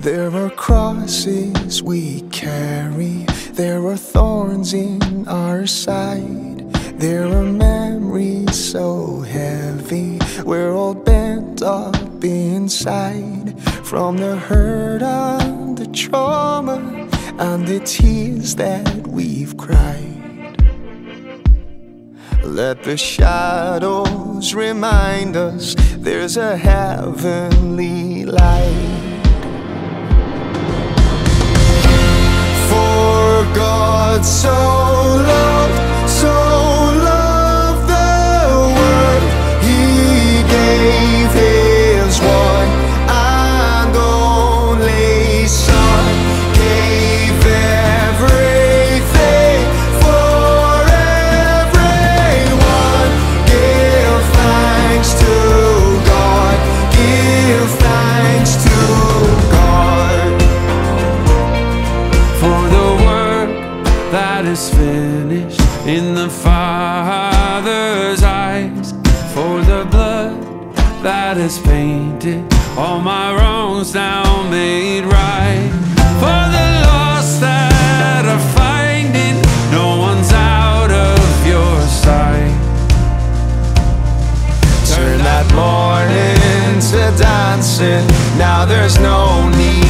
There are crosses we carry, there are thorns in our side, there are memories so heavy, we're all bent up inside, from the hurt and the trauma and the tears that we've cried. Let the shadows remind us there's a heavenly light. God so loved the world, He gave His one and only Son, gave everything for everyone. Give thanks to God, give thanks to God for the that is finished in the Father's eyes, for the blood that has painted all my wrongs now made right, for the lost that are finding no one's out of your sight. Turn that mourning to dancing, now there's no need